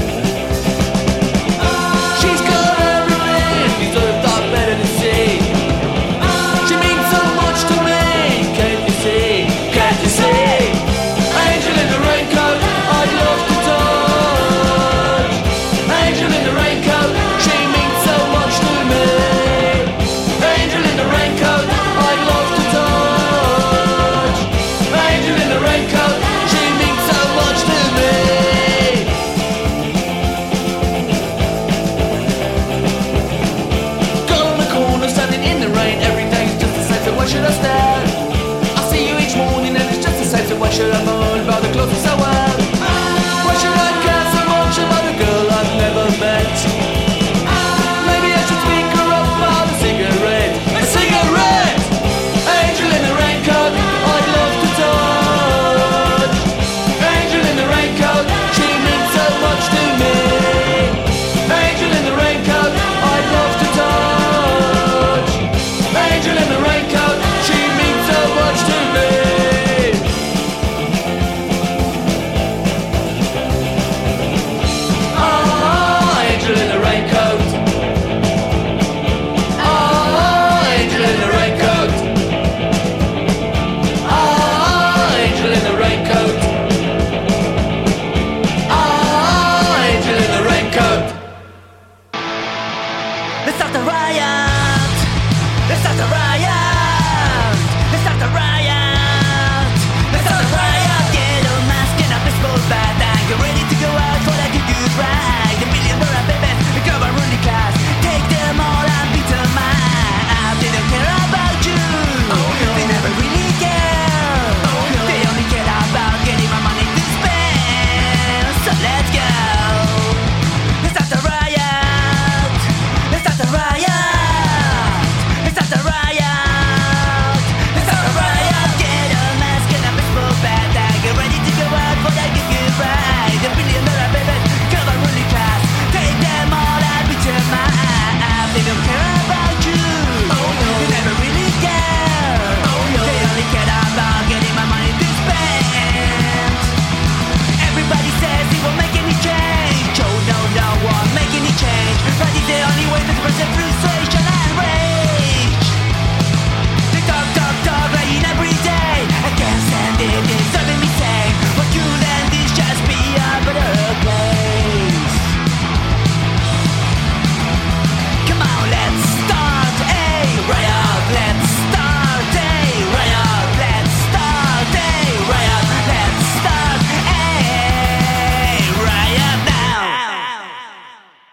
She's got everything, deserved I better to see. She means so much to me, can't you see, can't you see? Angel in the raincoat, I'd love to touch. Angel in the raincoat, she means so much to me. Angel in the raincoat, I'd love to touch. Angel in the raincoat, she means so much to me. Girl on the corner, standing in the rain. Every day's just the same, so why should I stare? I see you each morning and it's just the same, so why should I moan about the clothes so well? Why should I care so much about a girl I've never met? Maybe I should speak her up about a cigarette. A cigarette! Angel in the raincoat, I'd love to touch. Angel in the raincoat, she means so much to me. Angel in the raincoat, I'd love to touch. Angel in the raincoat, she means so much to me.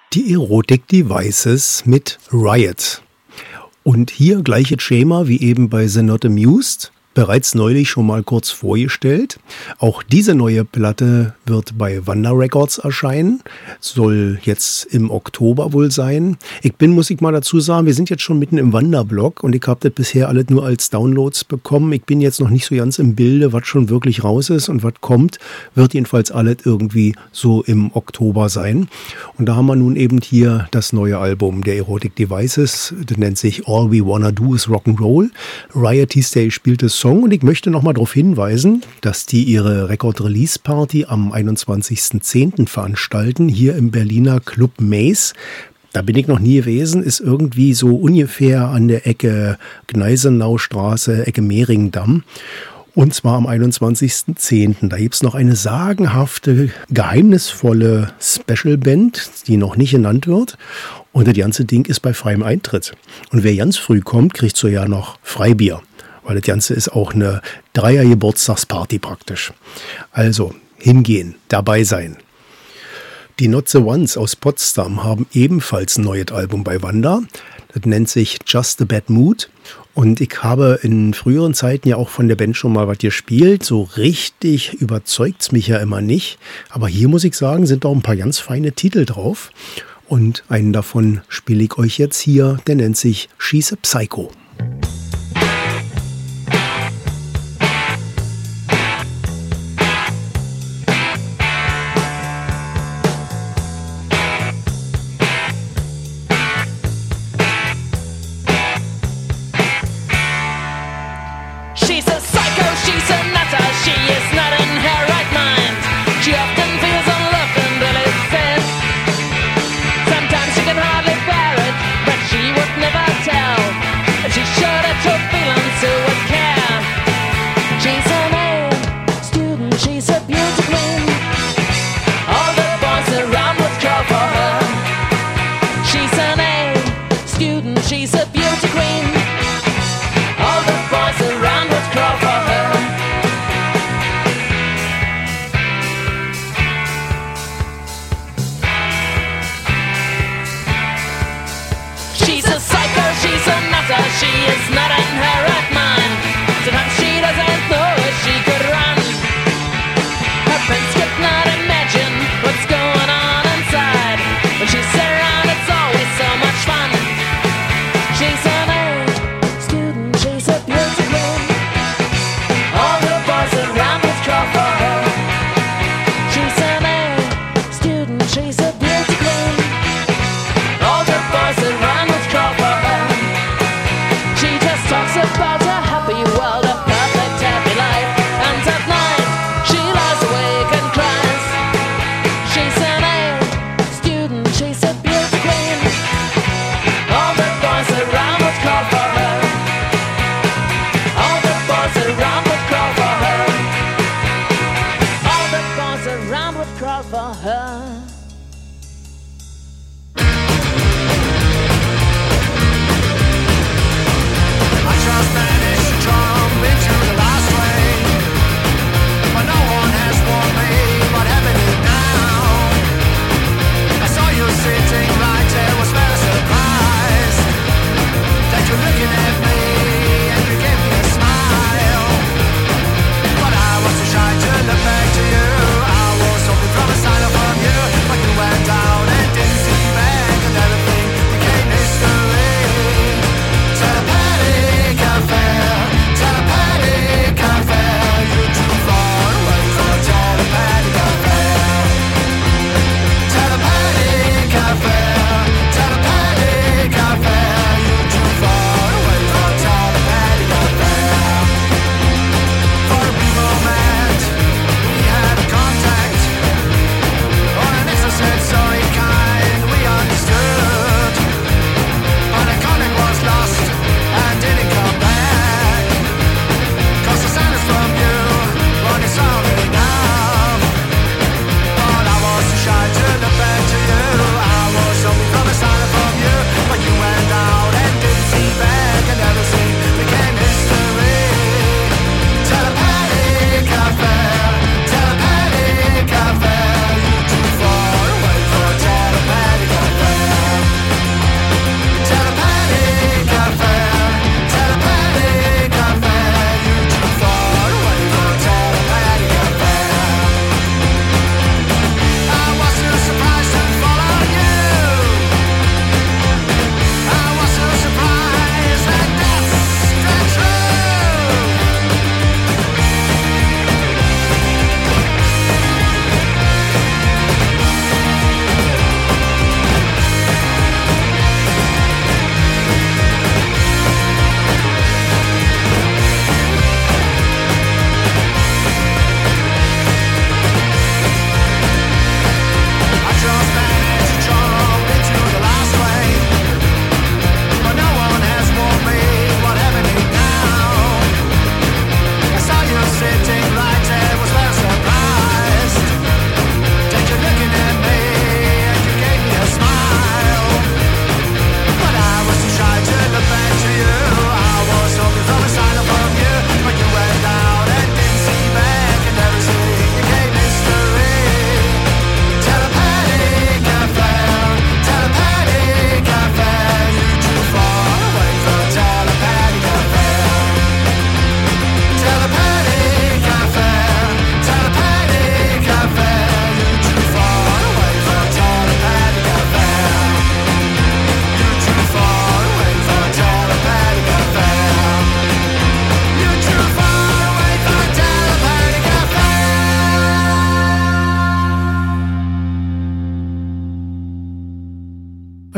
Die Erotic Devices mit Riot. Und hier gleiches Schema wie eben bei The Not Amused. Bereits neulich schon mal kurz vorgestellt. Auch diese neue Platte wird bei Wanda Records erscheinen. Soll jetzt im Oktober wohl sein. muss ich mal dazu sagen, wir sind jetzt schon mitten im Wanda-Blog und ich habe das bisher alles nur als Downloads bekommen. Ich bin jetzt noch nicht so ganz im Bilde, was schon wirklich raus ist und was kommt. Wird jedenfalls alles irgendwie so im Oktober sein. Und da haben wir nun eben hier das neue Album der Erotic Devices. Das nennt sich All We Wanna Do Is Rock'n'Roll. Riot hieß der gespielte Song und ich möchte noch mal darauf hinweisen, dass die ihre Record-Release-Party am 21.10. veranstalten, hier im Berliner Club Maze. Da bin ich noch nie gewesen, ist irgendwie so ungefähr an der Ecke Gneisenaustraße, Ecke Mehringdamm. Und zwar am 21.10. Da gibt es noch eine sagenhafte, geheimnisvolle Special-Band, die noch nicht genannt wird. Und das ganze Ding ist bei freiem Eintritt. Und wer ganz früh kommt, kriegt so ja noch Freibier. Weil das Ganze ist auch eine Dreier-Geburtstagsparty praktisch. Also hingehen, dabei sein. Die Not the Ones aus Potsdam haben ebenfalls ein neues Album bei Wanda. Das nennt sich Just a Bad Mood. Und ich habe in früheren Zeiten ja auch von der Band schon mal was gespielt. So richtig überzeugt es mich ja immer nicht. Aber hier muss ich sagen, sind auch ein paar ganz feine Titel drauf. Und einen davon spiele ich euch jetzt hier. Der nennt sich She's a Psycho. She should have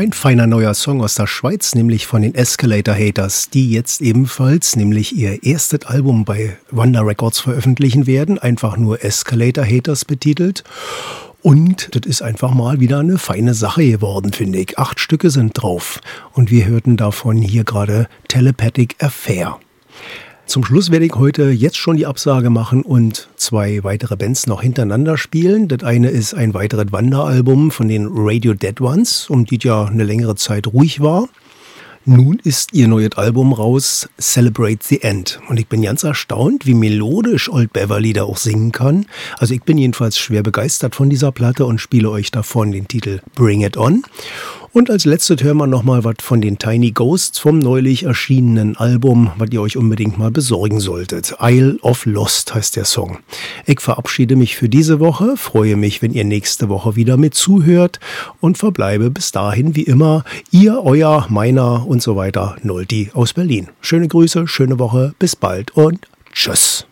Ein feiner neuer Song aus der Schweiz, nämlich von den Escalator Haters, die jetzt ebenfalls nämlich ihr erstes Album bei Wonder Records veröffentlichen werden, einfach nur Escalator Haters betitelt. Und das ist einfach mal wieder eine feine Sache geworden, finde ich. 8 Stücke sind drauf und wir hörten davon hier gerade Telepathic Affair. Zum Schluss werde ich heute jetzt schon die Absage machen und 2 weitere Bands noch hintereinander spielen. Das eine ist ein weiteres Wanderalbum von den Radio Dead Ones, um die ja eine längere Zeit ruhig war. Nun ist ihr neues Album raus, Celebrate the End. Und ich bin ganz erstaunt, wie melodisch Old Beverly da auch singen kann. Also ich bin jedenfalls schwer begeistert von dieser Platte und spiele euch davon den Titel Bring It On. Und als letztes hören wir nochmal was von den Tiny Ghosts vom neulich erschienenen Album, was ihr euch unbedingt mal besorgen solltet. Isle of Lost heißt der Song. Ich verabschiede mich für diese Woche, freue mich, wenn ihr nächste Woche wieder mit zuhört und verbleibe bis dahin wie immer ihr, euer, meiner und so weiter, Nolti aus Berlin. Schöne Grüße, schöne Woche, bis bald und tschüss.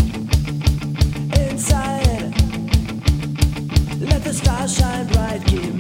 Shine bright, keep